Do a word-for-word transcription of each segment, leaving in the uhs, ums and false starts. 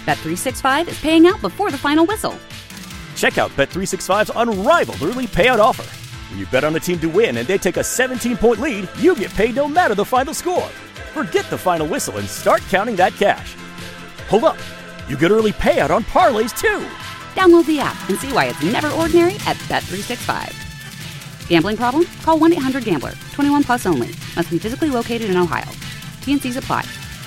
Bet three sixty-five is paying out before the final whistle. Check out Bet three sixty-five's unrivaled early payout offer. When you bet on a team to win and they take a seventeen-point lead, you get paid no matter the final score. Forget the final whistle and start counting that cash. Hold up. You get early payout on parlays, too. Download the app and see why it's never ordinary at Bet three sixty-five. Gambling problem? Call one eight hundred gambler. twenty-one plus only. Must be physically located in Ohio. T and Cs apply.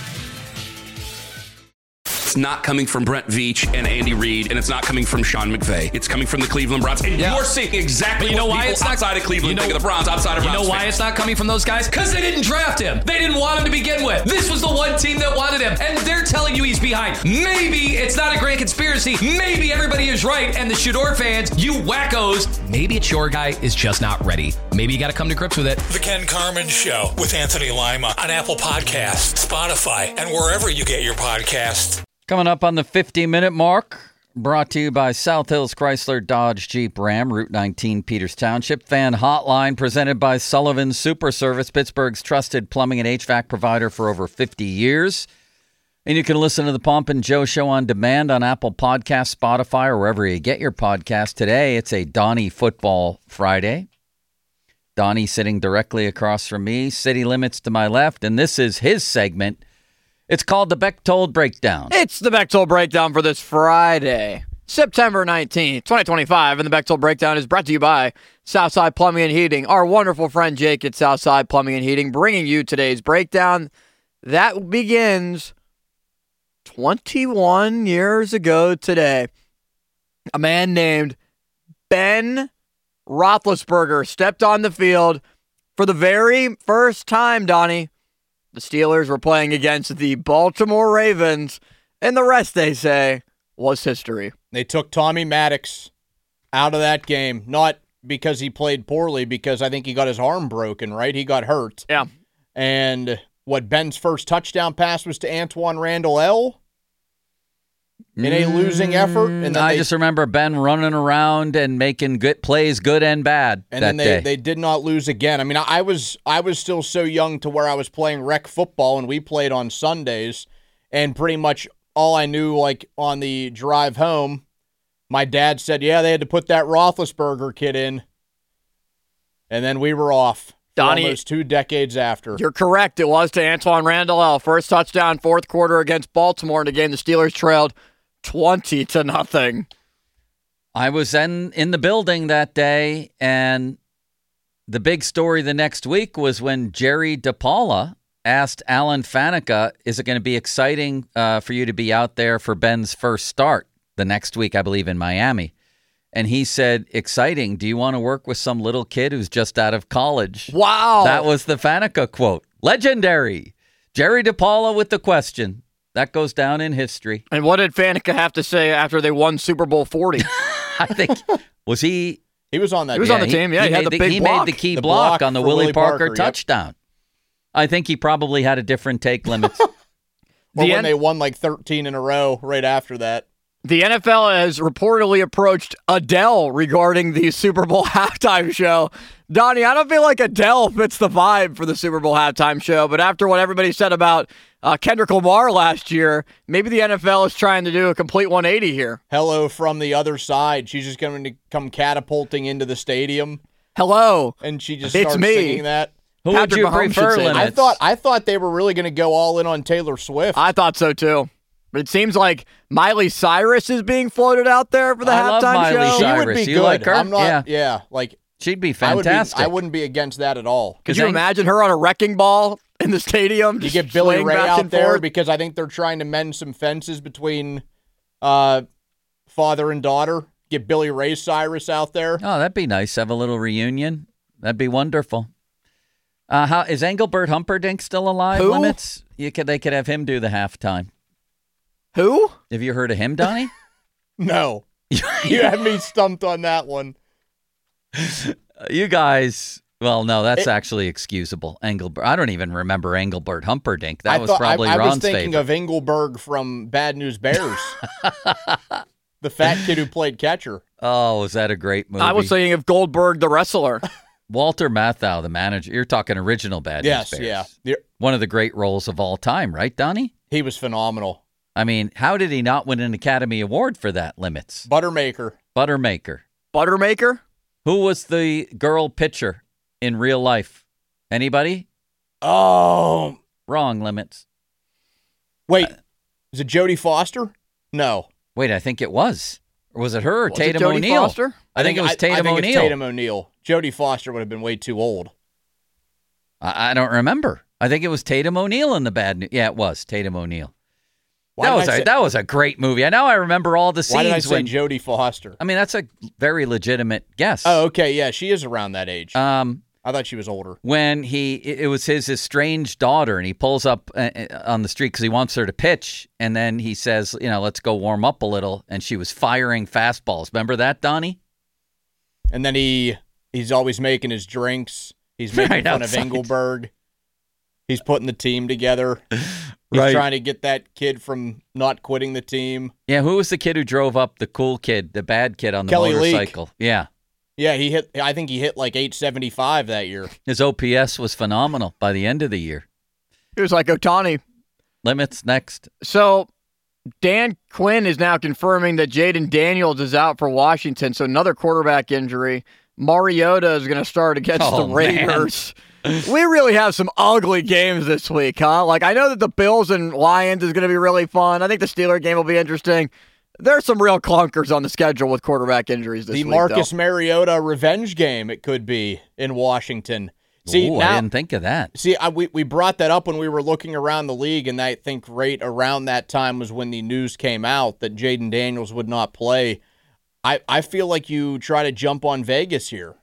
It's not coming from Brent Veach and Andy Reid, and it's not coming from Sean McVay. It's coming from the Cleveland Browns. And yeah. you're seeing exactly you know what why people it's not, outside of Cleveland you know, think of the Browns, outside of Browns. You know why fans. It's not coming from those guys? Because they didn't draft him. They didn't want him to begin with. This was the one team that wanted him, and they're telling you he's behind. Maybe it's not a great conspiracy. Maybe everybody is right, and the Shador fans, you wackos, maybe it's your guy is just not ready. Maybe you got to come to grips with it. The Ken Carman Show with Anthony Lima on Apple Podcasts, Spotify, and wherever you get your podcasts. Coming up on the fifty-minute mark, brought to you by South Hills Chrysler Dodge Jeep Ram, Route nineteen, Peters Township. Fan Hotline, presented by Sullivan Super Service, Pittsburgh's trusted plumbing and H V A C provider for over fifty years. And you can listen to the Pomp and Joe Show on demand on Apple Podcasts, Spotify, or wherever you get your podcast. Today, it's a Donnie Football Friday. Donnie sitting directly across from me, City Limits to my left, and this is his segment. It's called the Bechtold Breakdown. It's the Bechtold Breakdown for this Friday, September nineteenth, twenty twenty-five. And the Bechtold Breakdown is brought to you by Southside Plumbing and Heating. Our wonderful friend Jake at Southside Plumbing and Heating bringing you today's breakdown. That begins twenty-one years ago today. A man named Ben Roethlisberger stepped on the field for the very first time, Donnie. The Steelers were playing against the Baltimore Ravens, and the rest, they say, was history. They took Tommy Maddox out of that game, not because he played poorly, because I think he got his arm broken, right? He got hurt. Yeah. And what, Ben's first touchdown pass was to Antoine Randall L. in a losing effort. And then I they, just remember Ben running around and making good plays, good and bad. And that then they, day. they did not lose again. I mean, I was I was still so young to where I was playing rec football, and we played on Sundays, and pretty much all I knew, like on the drive home, my dad said, "Yeah, they had to put that Roethlisberger kid in," and then we were off. Donnie, almost two decades after. You're correct. It was to Antoine Randall L. First touchdown, fourth quarter against Baltimore in a game the Steelers trailed twenty to nothing. I was in, in the building that day, and the big story the next week was when Jerry DePaula asked Alan Faneca, is it going to be exciting uh, for you to be out there for Ben's first start the next week, I believe, in Miami? And he said, exciting. Do you want to work with some little kid who's just out of college? Wow. That was the Faneca quote. Legendary. Jerry DePaula with the question. That goes down in history. And what did Faneca have to say after they won Super Bowl forty? I think, was he? He was on that He was team. on the team, yeah. He, he had the, the big He block. made the key the block, block on the for Willie, Willie Parker, Parker, yep. touchdown. I think he probably had a different take limits. Or The when N- they won like thirteen in a row right after that. The N F L has reportedly approached Adele regarding the Super Bowl halftime show. Donnie, I don't feel like Adele fits the vibe for the Super Bowl halftime show, but after what everybody said about uh, Kendrick Lamar last year, maybe the N F L is trying to do a complete one eighty here. Hello from the other side. She's just going to come catapulting into the stadium. Hello. And she just It's starts me. singing that. Who Patrick would you Mahomes should prefer, say that. Limits? I thought I thought they were really going to go all in on Taylor Swift. I thought so too. But it seems like Miley Cyrus is being floated out there for the I love halftime Miley show. she Cyrus. would be You good. like her? I'm not. Yeah. Yeah, like She'd be I would be- fantastic. I wouldn't be against that at all. Could you imagine her on a wrecking ball in the stadium? You just get Billy swaying Ray back out and there forth? because I think they're trying to mend some fences between uh, father and daughter. Get Billy Ray Cyrus out there. Oh, that'd be nice. Have a little reunion. That'd be wonderful. Uh, how is Engelbert Humperdinck still alive? Who? Limits? You could. They could have him do the halftime. Who? Have you heard of him, Donnie? No. You had me stumped on that one. You guys. Well, no, that's It- actually excusable. Engelbert. I don't even remember Engelbert Humperdinck. That I was thought, probably I, I Ron's was thinking favorite. of Engelberg from Bad News Bears. The fat kid who played catcher. Oh, was that a great movie? I was thinking of Goldberg, the wrestler. Walter Matthau, the manager. You're talking original Bad Yes, News Bears. yeah. The- One of the great roles of all time, right, Donnie? He was phenomenal. I mean, how did he not win an Academy Award for that, Limits? Buttermaker. Buttermaker. Buttermaker? Who was the girl pitcher in real life? Anybody? Oh. Wrong, Limits. Wait, uh, is it Jodie Foster? No. Wait, I think it was. Or was it her or was Tatum it Jodie O'Neal? Foster? I, I think, think it was I, Tatum I think O'Neal. It's Tatum O'Neal. Jodie Foster would have been way too old. I, I don't remember. I think it was Tatum O'Neal in the bad news. Yeah, it was Tatum O'Neal. That was, a, say, that was a great movie. I know I remember all the scenes. Why did I say when, Jodie Foster? I mean, that's a very legitimate guess. Oh, okay. Yeah, she is around that age. Um, I thought she was older. When he, it was his estranged daughter, and he pulls up uh, on the street because he wants her to pitch, and then he says, you know, let's go warm up a little, and she was firing fastballs. Remember that, Donnie? And then he he's always making his drinks. He's making right fun outside. of Engelberg. He's putting the team together. He's right. trying to get that kid from not quitting the team. Yeah, who was the kid who drove up, the cool kid, the bad kid on the Kelly motorcycle? Leak. Yeah. Yeah, he hit. I think he hit like eight seventy-five that year. His O P S was phenomenal by the end of the year. It was like Ohtani. Limits next. So Dan Quinn is now confirming that Jaden Daniels is out for Washington, so another quarterback injury. Mariota is going to start against oh, the Raiders. We really have some ugly games this week, huh? Like, I know that the Bills and Lions is going to be really fun. I think the Steeler game will be interesting. There's some real clunkers on the schedule with quarterback injuries this the week, The Marcus though. Mariota revenge game, it could be, in Washington. See, Ooh, now, I didn't think of that. See, I, we, we brought that up when we were looking around the league, and I think right around that time was when the news came out that Jaden Daniels would not play. I, I feel like you try to jump on Vegas here.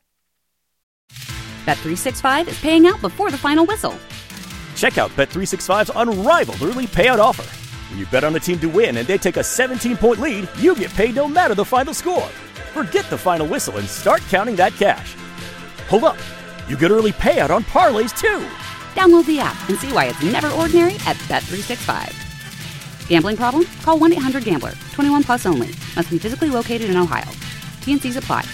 Bet three sixty-five is paying out before the final whistle. Check out Bet three sixty-five's unrivaled early payout offer. When you bet on a team to win and they take a seventeen-point lead, you get paid no matter the final score. Forget the final whistle and start counting that cash. Hold up. You get early payout on parlays, too. Download the app and see why it's never ordinary at Bet three sixty-five. Gambling problem? Call one eight hundred gambler. twenty-one plus only. Must be physically located in Ohio. T and Cs apply.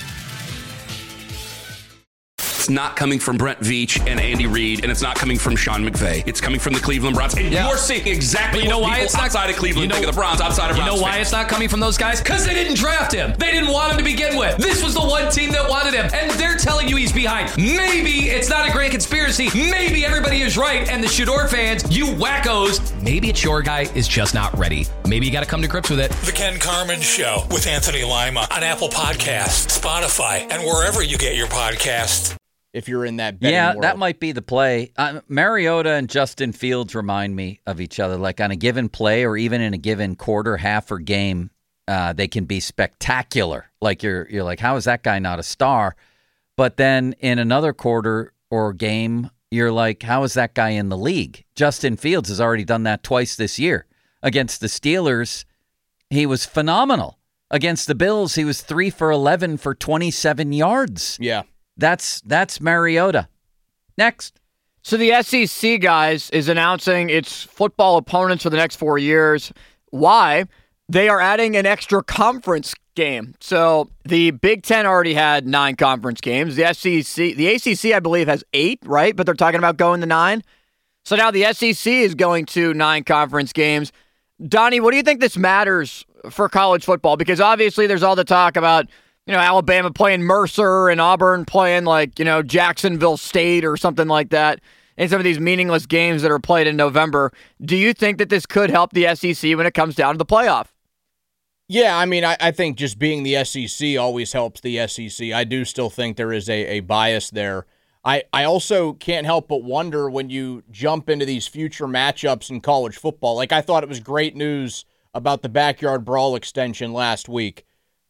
It's not coming from Brent Veach and Andy Reid, and it's not coming from Sean McVay. It's coming from the Cleveland Browns. And yeah. you're seeing exactly you know what why people it's not, outside of Cleveland you know, think of the Browns, outside of You Browns know why fans. it's not coming from those guys? Because they didn't draft him. They didn't want him to begin with. This was the one team that wanted him, and they're telling you he's behind. Maybe it's not a grand conspiracy. Maybe everybody is right, and the Shador fans, you wackos, maybe it's your guy is just not ready. Maybe you got to come to grips with it. The Ken Carman Show with Anthony Lima on Apple Podcasts, Spotify, and wherever you get your podcasts. If you're in that betting yeah, world. that might be the play. Uh, Mariota and Justin Fields remind me of each other. Like on a given play or even in a given quarter, half, or game, uh, they can be spectacular. Like you're you're like, how is that guy not a star? But then in another quarter or game, you're like, how is that guy in the league? Justin Fields has already done that twice this year. Against the Steelers, he was phenomenal. Against the Bills, he was three for eleven for twenty-seven yards. Yeah. That's that's Mariota. Next. So the S E C, guys, is announcing its football opponents for the next four years. Why? They are adding an extra conference game. So the Big Ten already had nine conference games. The S E C, the A C C, I believe, has eight, right? But they're talking about going to nine. So now the S E C is going to nine conference games. Donnie, what do you think this matters for college football? Because obviously there's all the talk about, you know, Alabama playing Mercer and Auburn playing like, you know, Jacksonville State or something like that in some of these meaningless games that are played in November. Do you think that this could help the S E C when it comes down to the playoff? Yeah, I mean, I, I think just being the S E C always helps the S E C. I do still think there is a, a bias there. I, I also can't help but wonder when you jump into these future matchups in college football. Like, I thought it was great news about the Backyard Brawl extension last week.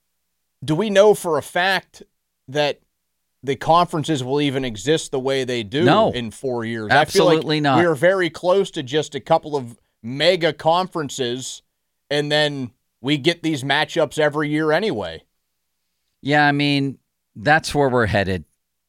Do we know for a fact that the conferences will even exist the way they do no, in four years? Absolutely I feel like not. we are very close to just a couple of mega conferences, and then we get these matchups every year anyway. Yeah, I mean, that's where we're headed.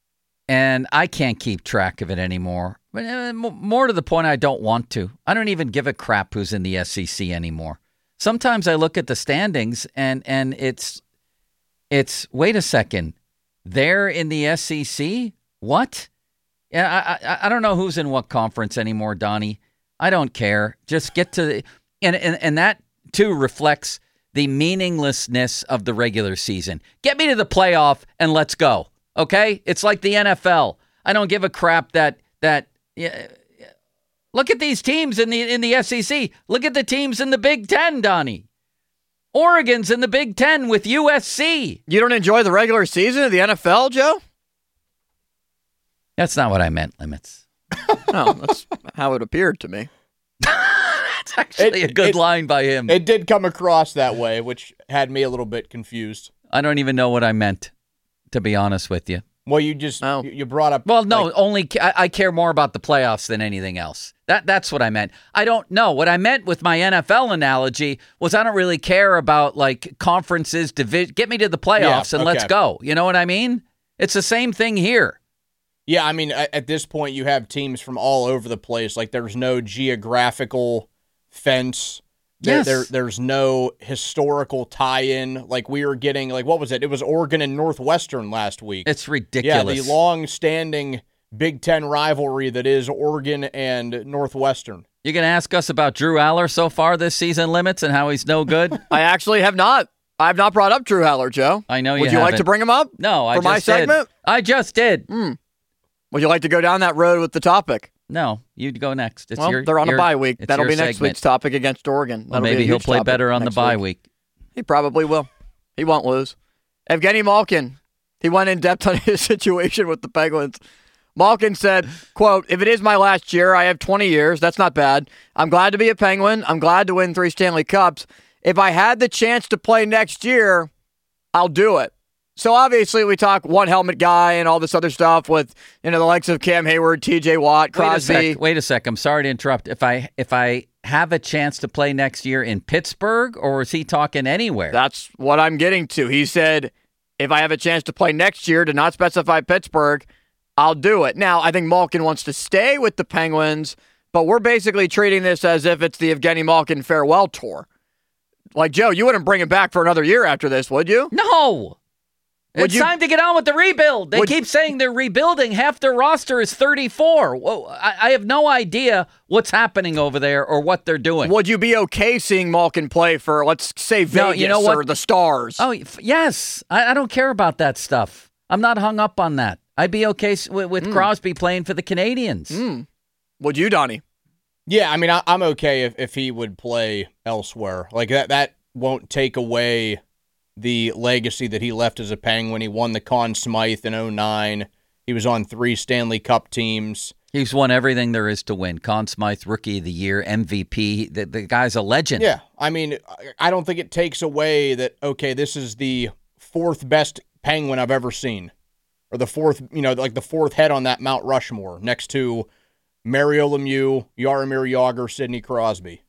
And I can't keep track of it anymore. But uh, more to the point, I don't want to. I don't even give a crap who's in the S E C anymore. Sometimes I look at the standings and and it's it's wait a second, they're in the S E C? What? Yeah, I I, I don't know who's in what conference anymore, Donnie. I don't care. Just get to the, and and and that too, reflects the meaninglessness of the regular season. Get me to the playoff and let's go. Okay? It's like the N F L. I don't give a crap that that yeah, look at these teams in the in the S E C. Look at the teams in the Big Ten, Donnie. Oregon's in the Big Ten with U S C. You don't enjoy the regular season of the N F L, Joe? That's not what I meant, Limits. No, that's how it appeared to me. That's actually it, a good it, line by him. It did come across that way, which had me a little bit confused. I don't even know what I meant, to be honest with you. Well, you just oh. you brought up. Well, no, like, only I, I care more about the playoffs than anything else. That that's what I meant. I don't know what I meant with my N F L analogy was I don't really care about like conferences, division. Get me to the playoffs yeah, and okay. let's go. You know what I mean? It's the same thing here. Yeah, I mean, at this point, you have teams from all over the place. Like, there's no geographical fence. There, Yes. there, there's no historical tie-in. Like, we were getting, like, what was it? It was Oregon and Northwestern last week. It's ridiculous. Yeah, the long-standing Big Ten rivalry that is Oregon and Northwestern. You going to ask us about Drew Aller so far this season, Limits, and how he's no good? I actually have not. I have not brought up Drew Aller, Joe. I know you Would you haven't. like to bring him up? No, I for just my did. segment? I just did. Mm. Would you like to go down that road with the topic? No, you'd go next. It's well, your, they're on your, a bye week. it's That'll your be next segment. week's topic against Oregon. Well, That'll be a maybe he'll huge play topic better on the next bye week. week. He probably will. He won't lose. Evgeny Malkin. He went in depth on his situation with the Penguins. Malkin said, quote, "If it is my last year, I have twenty years. That's not bad. I'm glad to be a Penguin. I'm glad to win three Stanley Cups. If I had the chance to play next year, I'll do it." So obviously we talk one helmet guy and all this other stuff with, you know, the likes of Cam Hayward, T J Watt, Crosby. Wait a sec. Wait a sec. I'm sorry to interrupt. If I if I have a chance to play next year in Pittsburgh, or is he talking anywhere? That's what I'm getting to. He said, if I have a chance to play next year, to not specify Pittsburgh, I'll do it. Now, I think Malkin wants to stay with the Penguins, but we're basically treating this as if it's the Evgeny Malkin farewell tour. Like, Joe, you wouldn't bring him back for another year after this, would you? No. Would It's you- time to get on with the rebuild. They Would- keep saying they're rebuilding. Half their roster is thirty-four. Whoa, I, I have no idea what's happening over there or what they're doing. Would you be okay seeing Malkin play for, let's say, Vegas No, you know what? or the Stars? Oh, f- yes. I, I don't care about that stuff. I'm not hung up on that. I'd be okay s- with, with Mm. Crosby playing for the Canadians. Mm. Would you, Donnie? Yeah, I mean, I, I'm okay if, if he would play elsewhere. Like, that, that won't take away the legacy that he left as a Penguin. He won the Conn Smythe in oh nine. He was on three Stanley Cup teams. He's won everything there is to win. Conn Smythe, Rookie of the Year, M V P. The, the guy's a legend. Yeah, I mean, I don't think it takes away that, okay, this is the fourth best Penguin I've ever seen. Or the fourth, you know, like the fourth head on that Mount Rushmore next to Mario Lemieux, Jaromir Jagr, Sidney Crosby.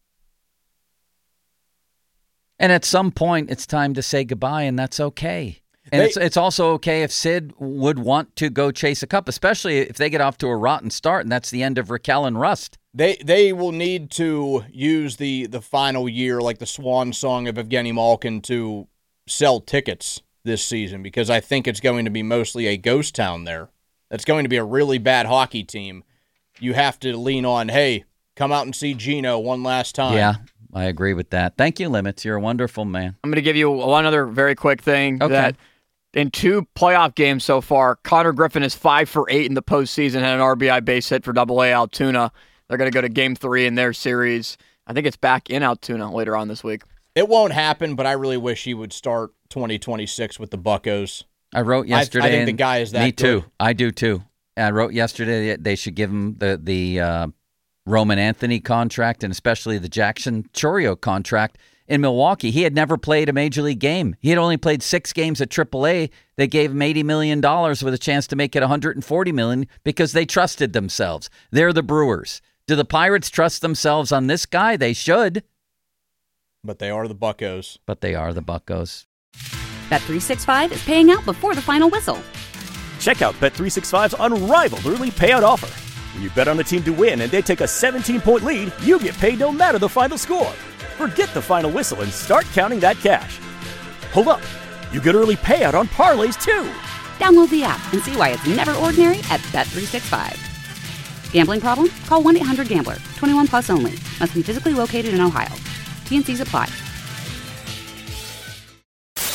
And at some point, it's time to say goodbye, and that's okay. And They- it's it's also okay if Sid would want to go chase a cup, especially if they get off to a rotten start, and that's the end of Raquel and Rust. They they will need to use the, the final year, like the swan song of Evgeny Malkin, to sell tickets this season, because I think it's going to be mostly a ghost town there. It's going to be a really bad hockey team. You have to lean on, hey, come out and see Gino one last time. Yeah, I agree with that. Thank you, Limits. You're a wonderful man. I'm going to give you one other very quick thing. Okay. That in two playoff games so far, Connor Griffin is five for eight in the postseason, had an R B I base hit for Double A Altoona. They're going to go to game three in their series. I think it's back in Altoona later on this week. It won't happen, but I really wish he would start twenty twenty-six with the Buccos. I wrote yesterday. I, I think the and guy is that Me too. good. I do too. I wrote yesterday that they should give him the the uh, Roman Anthony contract and especially the Jackson Chourio contract in Milwaukee. He had never played a major league game. He had only played six games at triple A. They gave him eighty million dollars with a chance to make it one hundred forty million dollars because they trusted themselves. They're the Brewers. Do the Pirates trust themselves on this guy? They should. But they are the Buccos. But they are the Buccos. Bet three sixty-five is paying out before the final whistle. Check out Bet three sixty-five's unrivaled early payout offer. When you bet on a team to win and they take a seventeen-point lead, you get paid no matter the final score. Forget the final whistle and start counting that cash. Hold up. You get early payout on parlays, too. Download the app and see why it's never ordinary at Bet three sixty-five. Gambling problem? Call one eight hundred gambler. twenty-one plus only. Must be physically located in Ohio. T and C's apply.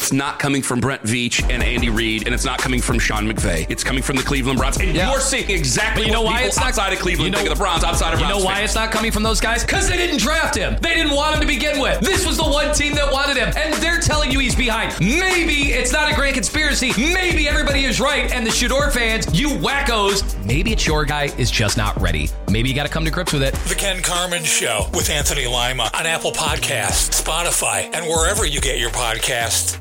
it's not coming from Brent Veach and Andy Reid, and it's not coming from Sean McVay. It's coming from the Cleveland Browns. And yeah. you're seeing exactly but you know what why people it's not, outside of Cleveland you know, think of the Browns outside of You Browns know why fans. it's not coming from those guys? Because they didn't draft him. They didn't want him to begin with. This was the one team that wanted him, and they're telling you he's behind. Maybe it's not a grand conspiracy. Maybe everybody is right, and the Shador fans, you wackos, maybe it's your guy is just not ready. Maybe you got to come to grips with it. The Ken Carman Show with Anthony Lima on Apple Podcasts, Spotify, and wherever you get your podcasts.